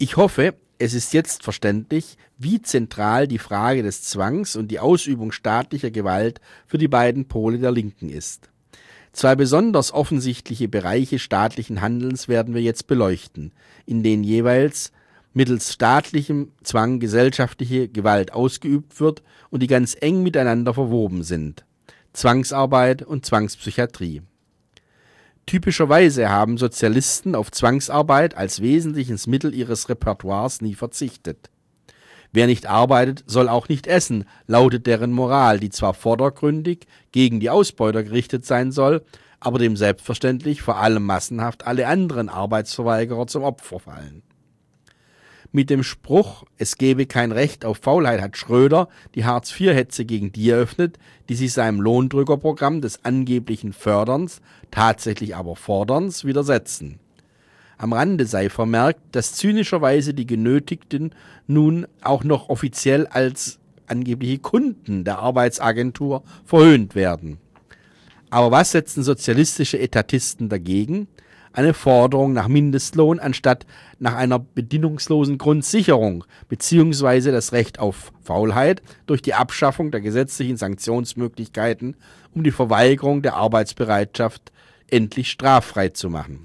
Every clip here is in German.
Ich hoffe, es ist jetzt verständlich, wie zentral die Frage des Zwangs und die Ausübung staatlicher Gewalt für die beiden Pole der Linken ist. Zwei besonders offensichtliche Bereiche staatlichen Handelns werden wir jetzt beleuchten, in denen jeweils mittels staatlichem Zwang gesellschaftliche Gewalt ausgeübt wird und die ganz eng miteinander verwoben sind: Zwangsarbeit und Zwangspsychiatrie. Typischerweise haben Sozialisten auf Zwangsarbeit als wesentliches Mittel ihres Repertoires nie verzichtet. Wer nicht arbeitet, soll auch nicht essen, lautet deren Moral, die zwar vordergründig gegen die Ausbeuter gerichtet sein soll, aber dem selbstverständlich vor allem massenhaft alle anderen Arbeitsverweigerer zum Opfer fallen. Mit dem Spruch, es gebe kein Recht auf Faulheit, hat Schröder die Hartz-IV-Hetze gegen die eröffnet, die sich seinem Lohndrückerprogramm des angeblichen Förderns, tatsächlich aber Forderns, widersetzen. Am Rande sei vermerkt, dass zynischerweise die Genötigten nun auch noch offiziell als angebliche Kunden der Arbeitsagentur verhöhnt werden. Aber was setzen sozialistische Etatisten dagegen? Eine Forderung nach Mindestlohn anstatt nach einer bedingungslosen Grundsicherung beziehungsweise das Recht auf Faulheit durch die Abschaffung der gesetzlichen Sanktionsmöglichkeiten, um die Verweigerung der Arbeitsbereitschaft endlich straffrei zu machen.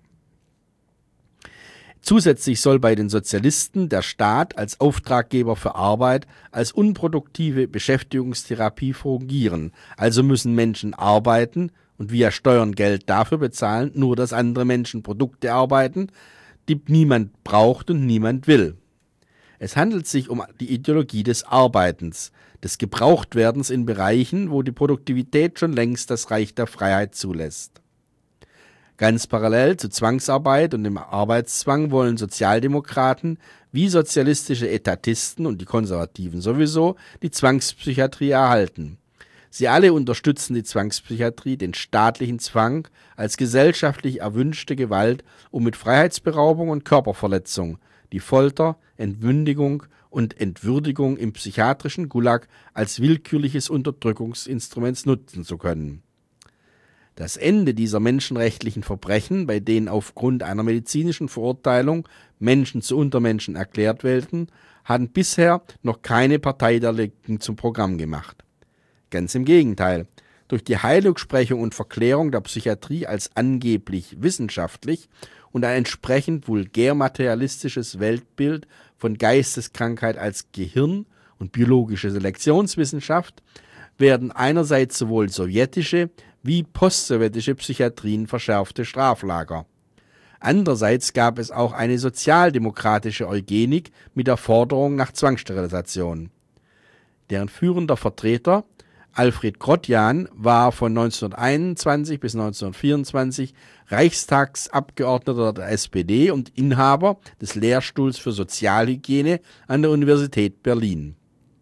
Zusätzlich soll bei den Sozialisten der Staat als Auftraggeber für Arbeit als unproduktive Beschäftigungstherapie fungieren, also müssen Menschen arbeiten und via Steuern Geld dafür bezahlen, nur dass andere Menschen Produkte arbeiten, die niemand braucht und niemand will. Es handelt sich um die Ideologie des Arbeitens, des Gebrauchtwerdens in Bereichen, wo die Produktivität schon längst das Reich der Freiheit zulässt. Ganz parallel zu Zwangsarbeit und dem Arbeitszwang wollen Sozialdemokraten wie sozialistische Etatisten und die Konservativen sowieso die Zwangspsychiatrie erhalten. Sie alle unterstützen die Zwangspsychiatrie, den staatlichen Zwang als gesellschaftlich erwünschte Gewalt, um mit Freiheitsberaubung und Körperverletzung die Folter, Entmündigung und Entwürdigung im psychiatrischen Gulag als willkürliches Unterdrückungsinstrument nutzen zu können. Das Ende dieser menschenrechtlichen Verbrechen, bei denen aufgrund einer medizinischen Verurteilung Menschen zu Untermenschen erklärt werden, haben bisher noch keine Partei der Linken zum Programm gemacht. Ganz im Gegenteil. Durch die Heiligsprechung und Verklärung der Psychiatrie als angeblich wissenschaftlich und ein entsprechend vulgär-materialistisches Weltbild von Geisteskrankheit als Gehirn- und biologische Selektionswissenschaft werden einerseits sowohl sowjetische wie postsowjetische Psychiatrien verschärfte Straflager. Andererseits gab es auch eine sozialdemokratische Eugenik mit der Forderung nach Zwangssterilisation. Deren führender Vertreter, Alfred Grotjan, war von 1921 bis 1924 Reichstagsabgeordneter der SPD und Inhaber des Lehrstuhls für Sozialhygiene an der Universität Berlin.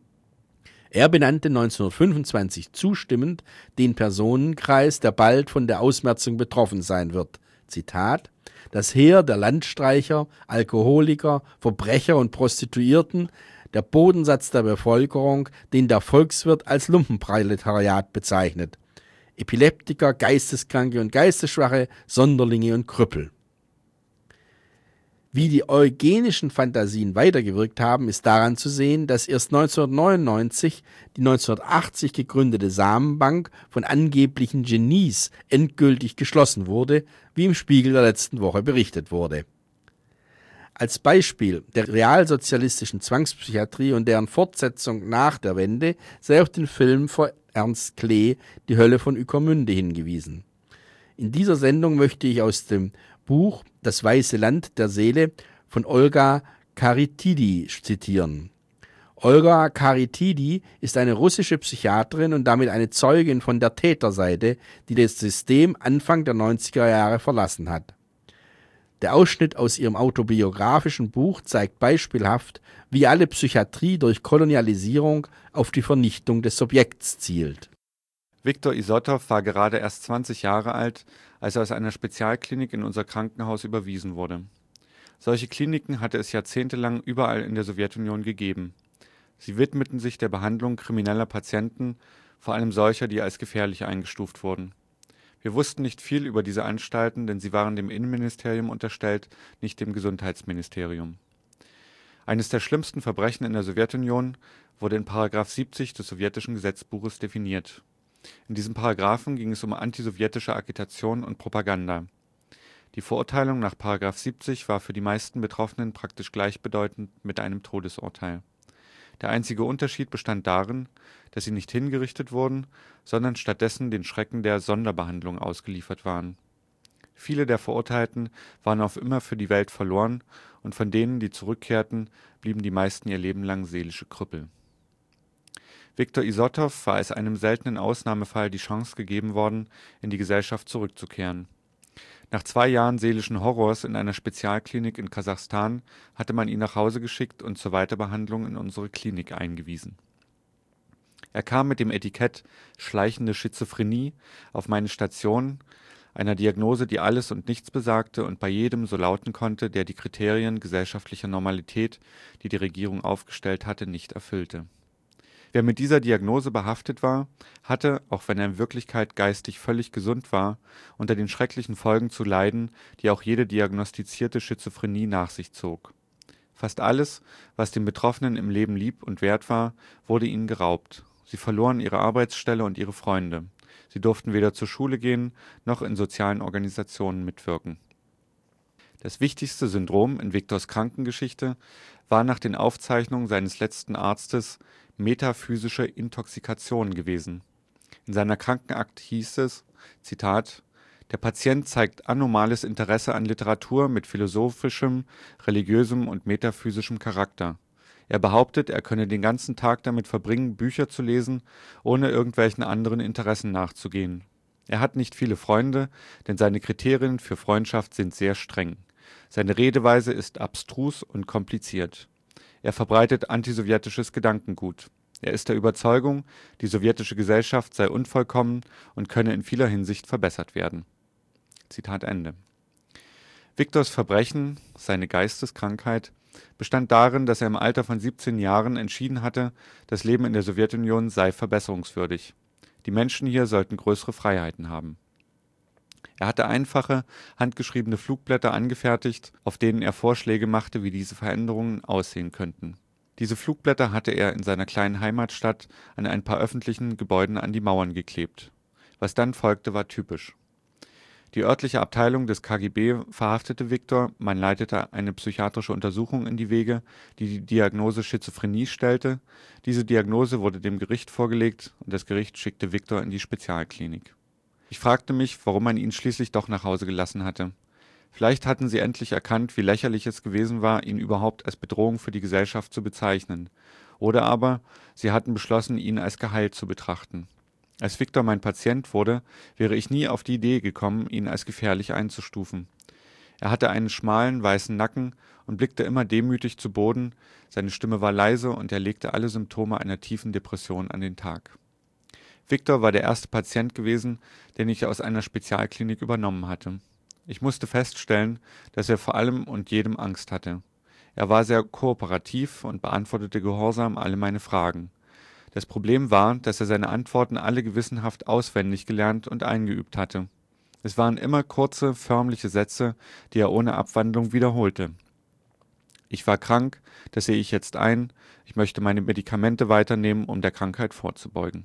Er benannte 1925 zustimmend den Personenkreis, der bald von der Ausmerzung betroffen sein wird. Zitat: Das Heer der Landstreicher, Alkoholiker, Verbrecher und Prostituierten, der Bodensatz der Bevölkerung, den der Volkswirt als Lumpenproletariat bezeichnet. Epileptiker, Geisteskranke und Geistesschwache, Sonderlinge und Krüppel. Wie die eugenischen Fantasien weitergewirkt haben, ist daran zu sehen, dass erst 1999 die 1980 gegründete Samenbank von angeblichen Genies endgültig geschlossen wurde, wie im Spiegel der letzten Woche berichtet wurde. Als Beispiel der realsozialistischen Zwangspsychiatrie und deren Fortsetzung nach der Wende sei auf den Film von Ernst Klee Die Hölle von Ueckermünde hingewiesen. In dieser Sendung möchte ich aus dem Buch Das weiße Land der Seele von Olga Karitidi zitieren. Olga Karitidi ist eine russische Psychiaterin und damit eine Zeugin von der Täterseite, die das System Anfang der 90er Jahre verlassen hat. Der Ausschnitt aus ihrem autobiografischen Buch zeigt beispielhaft, wie alle Psychiatrie durch Kolonialisierung auf die Vernichtung des Subjekts zielt. Viktor Isotow war gerade erst 20 Jahre alt, als er aus einer Spezialklinik in unser Krankenhaus überwiesen wurde. Solche Kliniken hatte es jahrzehntelang überall in der Sowjetunion gegeben. Sie widmeten sich der Behandlung krimineller Patienten, vor allem solcher, die als gefährlich eingestuft wurden. Wir wussten nicht viel über diese Anstalten, denn sie waren dem Innenministerium unterstellt, nicht dem Gesundheitsministerium. Eines der schlimmsten Verbrechen in der Sowjetunion wurde in § 70 des sowjetischen Gesetzbuches definiert. In diesem Paragraphen ging es um antisowjetische Agitation und Propaganda. Die Verurteilung nach § 70 war für die meisten Betroffenen praktisch gleichbedeutend mit einem Todesurteil. Der einzige Unterschied bestand darin, dass sie nicht hingerichtet wurden, sondern stattdessen den Schrecken der Sonderbehandlung ausgeliefert waren. Viele der Verurteilten waren auf immer für die Welt verloren, und von denen, die zurückkehrten, blieben die meisten ihr Leben lang seelische Krüppel. Viktor Isotow war als einem seltenen Ausnahmefall die Chance gegeben worden, in die Gesellschaft zurückzukehren. Nach 2 Jahren seelischen Horrors in einer Spezialklinik in Kasachstan hatte man ihn nach Hause geschickt und zur Weiterbehandlung in unsere Klinik eingewiesen. Er kam mit dem Etikett schleichende Schizophrenie auf meine Station, einer Diagnose, die alles und nichts besagte und bei jedem so lauten konnte, der die Kriterien gesellschaftlicher Normalität, die die Regierung aufgestellt hatte, nicht erfüllte. Wer mit dieser Diagnose behaftet war, hatte, auch wenn er in Wirklichkeit geistig völlig gesund war, unter den schrecklichen Folgen zu leiden, die auch jede diagnostizierte Schizophrenie nach sich zog. Fast alles, was den Betroffenen im Leben lieb und wert war, wurde ihnen geraubt. Sie verloren ihre Arbeitsstelle und ihre Freunde. Sie durften weder zur Schule gehen, noch in sozialen Organisationen mitwirken. Das wichtigste Syndrom in Viktors Krankengeschichte war nach den Aufzeichnungen seines letzten Arztes metaphysische Intoxikation gewesen. In seiner Krankenakte hieß es, Zitat, der Patient zeigt anormales Interesse an Literatur mit philosophischem, religiösem und metaphysischem Charakter. Er behauptet, er könne den ganzen Tag damit verbringen, Bücher zu lesen, ohne irgendwelchen anderen Interessen nachzugehen. Er hat nicht viele Freunde, denn seine Kriterien für Freundschaft sind sehr streng. Seine Redeweise ist abstrus und kompliziert. Er verbreitet antisowjetisches Gedankengut. Er ist der Überzeugung, die sowjetische Gesellschaft sei unvollkommen und könne in vieler Hinsicht verbessert werden. Zitat Ende. Viktors Verbrechen, seine Geisteskrankheit, bestand darin, dass er im Alter von 17 Jahren entschieden hatte, das Leben in der Sowjetunion sei verbesserungswürdig. Die Menschen hier sollten größere Freiheiten haben. Er hatte einfache, handgeschriebene Flugblätter angefertigt, auf denen er Vorschläge machte, wie diese Veränderungen aussehen könnten. Diese Flugblätter hatte er in seiner kleinen Heimatstadt an ein paar öffentlichen Gebäuden an die Mauern geklebt. Was dann folgte, war typisch. Die örtliche Abteilung des KGB verhaftete Viktor, man leitete eine psychiatrische Untersuchung in die Wege, die die Diagnose Schizophrenie stellte. Diese Diagnose wurde dem Gericht vorgelegt und das Gericht schickte Viktor in die Spezialklinik. Ich fragte mich, warum man ihn schließlich doch nach Hause gelassen hatte. Vielleicht hatten sie endlich erkannt, wie lächerlich es gewesen war, ihn überhaupt als Bedrohung für die Gesellschaft zu bezeichnen. Oder aber sie hatten beschlossen, ihn als geheilt zu betrachten. Als Viktor mein Patient wurde, wäre ich nie auf die Idee gekommen, ihn als gefährlich einzustufen. Er hatte einen schmalen, weißen Nacken und blickte immer demütig zu Boden, seine Stimme war leise und er legte alle Symptome einer tiefen Depression an den Tag. Viktor war der erste Patient gewesen, den ich aus einer Spezialklinik übernommen hatte. Ich musste feststellen, dass er vor allem und jedem Angst hatte. Er war sehr kooperativ und beantwortete gehorsam alle meine Fragen. Das Problem war, dass er seine Antworten alle gewissenhaft auswendig gelernt und eingeübt hatte. Es waren immer kurze, förmliche Sätze, die er ohne Abwandlung wiederholte. Ich war krank, das sehe ich jetzt ein, ich möchte meine Medikamente weiternehmen, um der Krankheit vorzubeugen.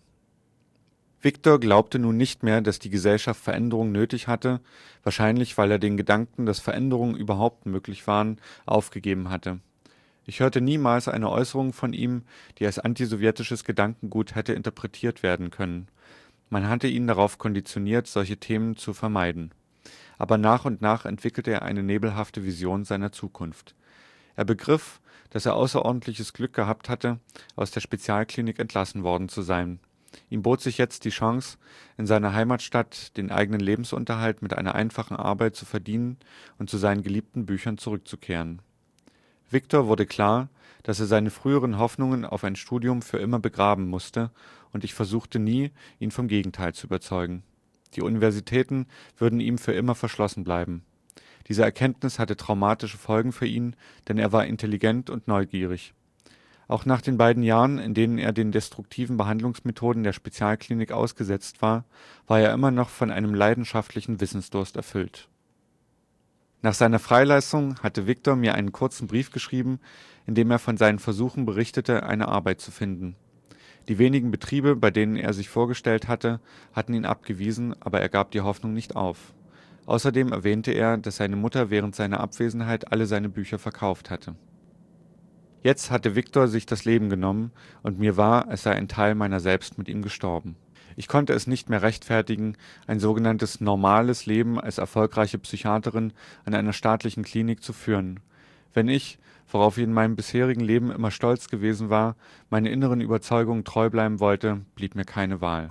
Viktor glaubte nun nicht mehr, dass die Gesellschaft Veränderungen nötig hatte, wahrscheinlich weil er den Gedanken, dass Veränderungen überhaupt möglich waren, aufgegeben hatte. Ich hörte niemals eine Äußerung von ihm, die als antisowjetisches Gedankengut hätte interpretiert werden können. Man hatte ihn darauf konditioniert, solche Themen zu vermeiden. Aber nach und nach entwickelte er eine nebelhafte Vision seiner Zukunft. Er begriff, dass er außerordentliches Glück gehabt hatte, aus der Spezialklinik entlassen worden zu sein. Ihm bot sich jetzt die Chance, in seiner Heimatstadt den eigenen Lebensunterhalt mit einer einfachen Arbeit zu verdienen und zu seinen geliebten Büchern zurückzukehren. Viktor wurde klar, dass er seine früheren Hoffnungen auf ein Studium für immer begraben musste, und ich versuchte nie, ihn vom Gegenteil zu überzeugen. Die Universitäten würden ihm für immer verschlossen bleiben. Diese Erkenntnis hatte traumatische Folgen für ihn, denn er war intelligent und neugierig. Auch nach den 2 Jahren, in denen er den destruktiven Behandlungsmethoden der Spezialklinik ausgesetzt war, war er immer noch von einem leidenschaftlichen Wissensdurst erfüllt. Nach seiner Freilassung hatte Viktor mir einen kurzen Brief geschrieben, in dem er von seinen Versuchen berichtete, eine Arbeit zu finden. Die wenigen Betriebe, bei denen er sich vorgestellt hatte, hatten ihn abgewiesen, aber er gab die Hoffnung nicht auf. Außerdem erwähnte er, dass seine Mutter während seiner Abwesenheit alle seine Bücher verkauft hatte. Jetzt hatte Viktor sich das Leben genommen und mir war, es sei ein Teil meiner selbst mit ihm gestorben. Ich konnte es nicht mehr rechtfertigen, ein sogenanntes normales Leben als erfolgreiche Psychiaterin an einer staatlichen Klinik zu führen. Wenn ich, worauf ich in meinem bisherigen Leben immer stolz gewesen war, meine inneren Überzeugungen treu bleiben wollte, blieb mir keine Wahl.